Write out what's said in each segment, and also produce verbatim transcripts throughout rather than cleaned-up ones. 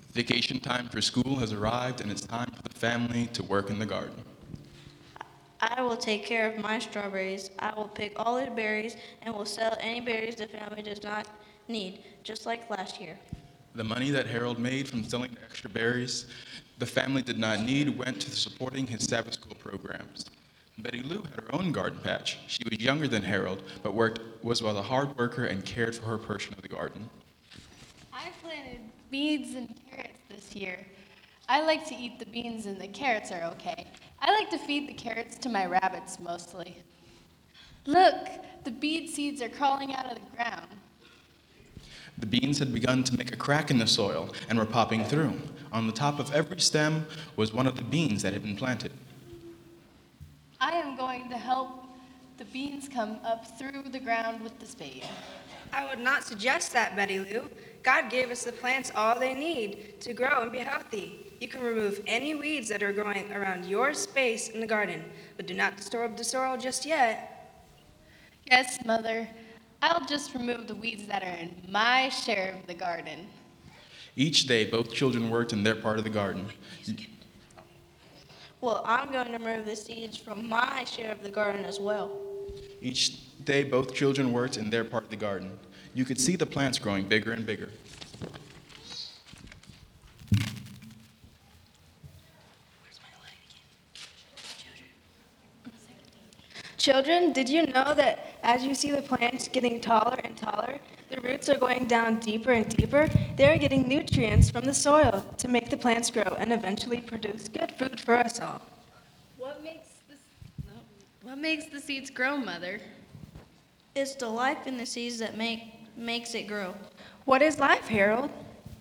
Vacation time for school has arrived, and it's time for the family to work in the garden. I will take care of my strawberries. I will pick all the berries and will sell any berries the family does not need, just like last year. The money that Harold made from selling the extra berries the family did not need went to supporting his Sabbath school programs. Betty Lou had her own garden patch. She was younger than Harold, but worked was was a hard worker and cared for her portion of the garden. I planted beans and carrots this year. I like to eat the beans and the carrots are okay. I like to feed the carrots to my rabbits mostly. Look, the bean seeds are crawling out of the ground. The beans had begun to make a crack in the soil and were popping through. On the top of every stem was one of the beans that had been planted. I am going to help the beans come up through the ground with the spade. I would not suggest that, Betty Lou. God gave us the plants all they need to grow and be healthy. You can remove any weeds that are growing around your space in the garden, but do not disturb the soil just yet. Yes, Mother. I'll just remove the weeds that are in my share of the garden. Each day, both children worked in their part of the garden. Well, I'm going to remove the seeds from my share of the garden as well. Each day, both children worked in their part of the garden. You could see the plants growing bigger and bigger. Children, did you know that as you see the plants getting taller and taller, the roots are going down deeper and deeper? They are getting nutrients from the soil to make the plants grow and eventually produce good food for us all. What makes the, no, what makes the seeds grow, Mother? It's the life in the seeds that make makes it grow. What is life, Harold?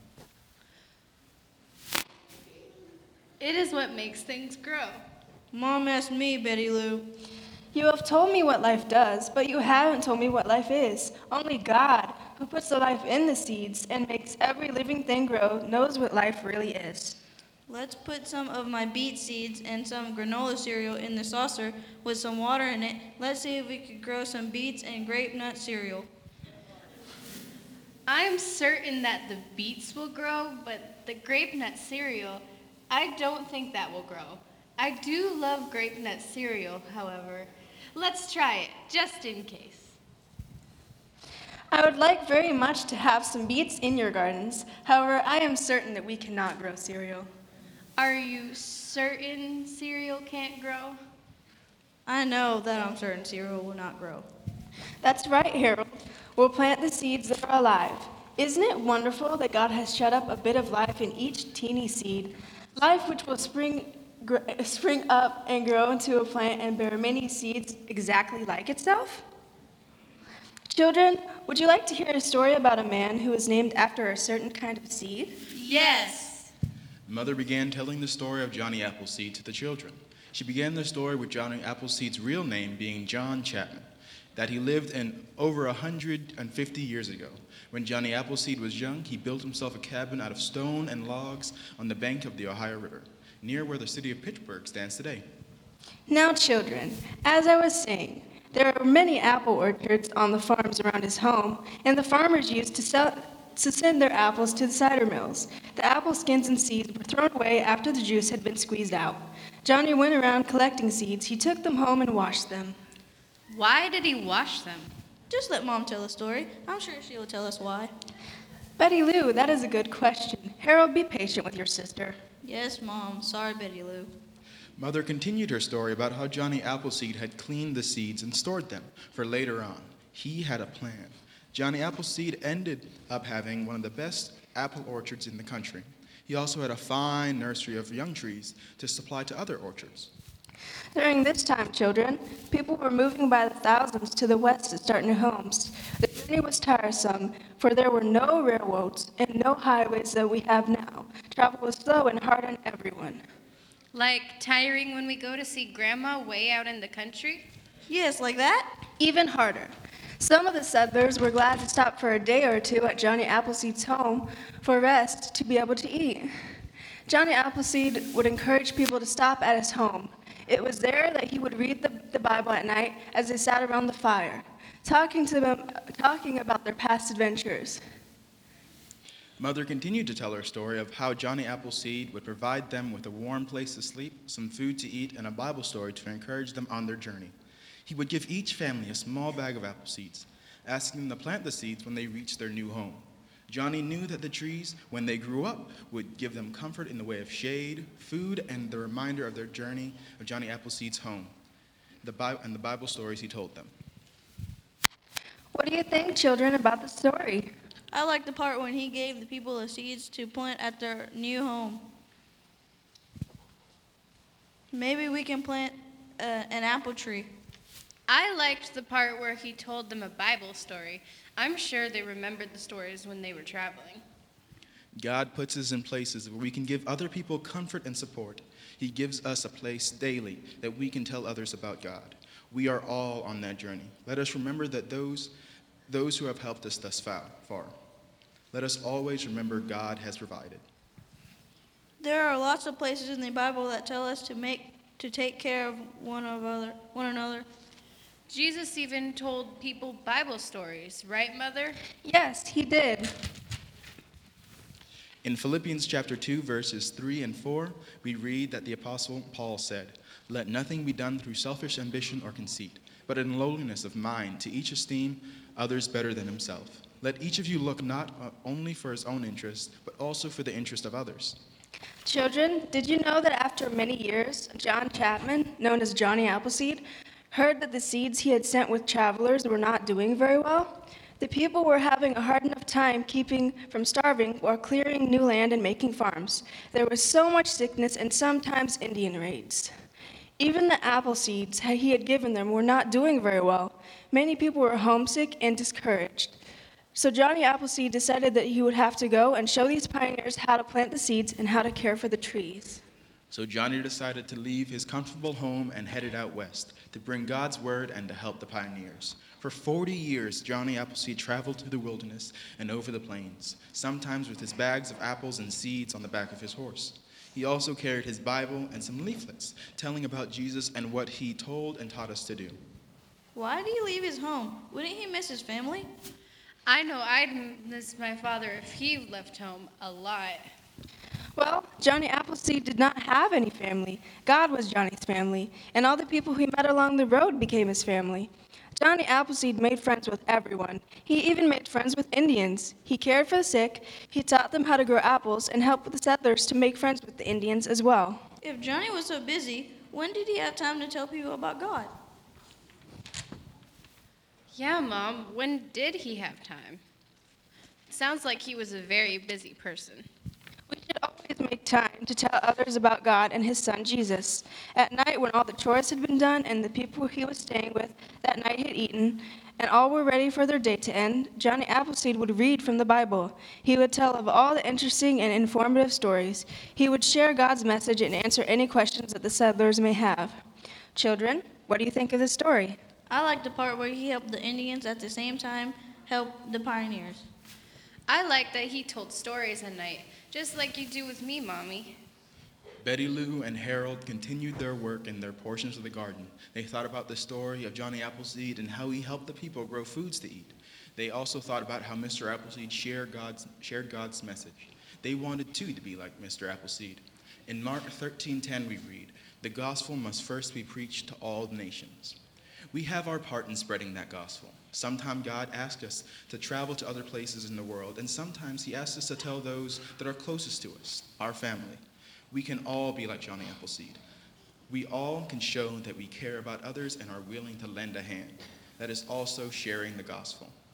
It is what makes things grow. Mom asked me, Betty Lou. You have told me what life does, but you haven't told me what life is. Only God, who puts the life in the seeds and makes every living thing grow, knows what life really is. Let's put some of my beet seeds and some granola cereal in the saucer with some water in it. Let's see if we could grow some beets and grape nut cereal. I'm certain that the beets will grow, but the grape nut cereal, I don't think that will grow. I do love grape nut cereal, however. Let's try it, just in case. I would like very much to have some beets in your gardens. However, I am certain that we cannot grow cereal. Are you certain cereal can't grow? I know that I'm certain cereal will not grow. That's right, Harold. We'll plant the seeds that are alive. Isn't it wonderful that God has shut up a bit of life in each teeny seed, life which will spring Gr- spring up and grow into a plant and bear many seeds exactly like itself? Children, would you like to hear a story about a man who was named after a certain kind of seed? Yes. Mother began telling the story of Johnny Appleseed to the children. She began the story with Johnny Appleseed's real name being John Chapman, that he lived in over one hundred fifty years ago. When Johnny Appleseed was young, he built himself a cabin out of stone and logs on the bank of the Ohio River, near where the city of Pittsburgh stands today. Now, children, as I was saying, there are many apple orchards on the farms around his home, and the farmers used to sell to send their apples to the cider mills. The apple skins and seeds were thrown away after the juice had been squeezed out. Johnny went around collecting seeds. He took them home and washed them. Why did he wash them? Just let Mom tell the story. I'm sure she'll tell us why. Betty Lou, that is a good question. Harold, be patient with your sister. Yes, Mom. Sorry, Betty Lou. Mother continued her story about how Johnny Appleseed had cleaned the seeds and stored them for later on. He had a plan. Johnny Appleseed ended up having one of the best apple orchards in the country. He also had a fine nursery of young trees to supply to other orchards. During this time, children, people were moving by the thousands to the west to start new homes. The journey was tiresome, for there were no railroads and no highways that we have now. Travel was slow and hard on everyone. Like tiring when we go to see Grandma way out in the country? Yes, like that? Even harder. Some of the settlers were glad to stop for a day or two at Johnny Appleseed's home for rest to be able to eat. Johnny Appleseed would encourage people to stop at his home. It was there that he would read the, the Bible at night as they sat around the fire, talking to them, talking about their past adventures. Mother continued to tell her story of how Johnny Appleseed would provide them with a warm place to sleep, some food to eat, and a Bible story to encourage them on their journey. He would give each family a small bag of apple seeds, asking them to plant the seeds when they reached their new home. Johnny knew that the trees, when they grew up, would give them comfort in the way of shade, food, and the reminder of their journey of Johnny Appleseed's home, the Bible, and the Bible stories he told them. What do you think, children, about the story? I like the part when he gave the people the seeds to plant at their new home. Maybe we can plant uh, an apple tree. I liked the part where he told them a Bible story. I'm sure they remembered the stories when they were traveling. God puts us in places where we can give other people comfort and support. He gives us a place daily that we can tell others about God. We are all on that journey. Let us remember that those, those who have helped us thus far. Let us always remember God has provided. There are lots of places in the Bible that tell us to make to take care of one of other one another. Jesus even told people Bible stories, right, Mother? Yes, he did. In Philippians chapter two, verses three and four, we read that the Apostle Paul said, "Let nothing be done through selfish ambition or conceit, but in lowliness of mind, to each esteem others better than himself. Let each of you look not only for his own interest, but also for the interest of others." Children, did you know that after many years, John Chapman, known as Johnny Appleseed, heard that the seeds he had sent with travelers were not doing very well? The people were having a hard enough time keeping from starving while clearing new land and making farms. There was so much sickness and sometimes Indian raids. Even the apple seeds he had given them were not doing very well. Many people were homesick and discouraged. So Johnny Appleseed decided that he would have to go and show these pioneers how to plant the seeds and how to care for the trees. So Johnny decided to leave his comfortable home and headed out west to bring God's word and to help the pioneers. For forty years, Johnny Appleseed traveled through the wilderness and over the plains, sometimes with his bags of apples and seeds on the back of his horse. He also carried his Bible and some leaflets telling about Jesus and what he told and taught us to do. Why did he leave his home? Wouldn't he miss his family? I know I'd miss my father if he left home a lot. Well, Johnny Appleseed did not have any family. God was Johnny's family, and all the people he met along the road became his family. Johnny Appleseed made friends with everyone. He even made friends with Indians. He cared for the sick, he taught them how to grow apples, and helped the settlers to make friends with the Indians as well. If Johnny was so busy, when did he have time to tell people about God? Yeah, Mom, when did he have time? Sounds like he was a very busy person. We should always make time to tell others about God and his son Jesus. At night, when all the chores had been done and the people he was staying with that night had eaten, and all were ready for their day to end, Johnny Appleseed would read from the Bible. He would tell of all the interesting and informative stories. He would share God's message and answer any questions that the settlers may have. Children, what do you think of this story? I like the part where he helped the Indians at the same time help the pioneers. I like that he told stories at night, just like you do with me, Mommy. Betty Lou and Harold continued their work in their portions of the garden. They thought about the story of Johnny Appleseed and how he helped the people grow foods to eat. They also thought about how Mister Appleseed shared God's, shared God's message. They wanted too to be like Mister Appleseed. In Mark thirteen ten we read, "The gospel must first be preached to all nations." We have our part in spreading that gospel. Sometimes God asks us to travel to other places in the world, and sometimes he asks us to tell those that are closest to us, our family. We can all be like Johnny Appleseed. We all can show that we care about others and are willing to lend a hand. That is also sharing the gospel.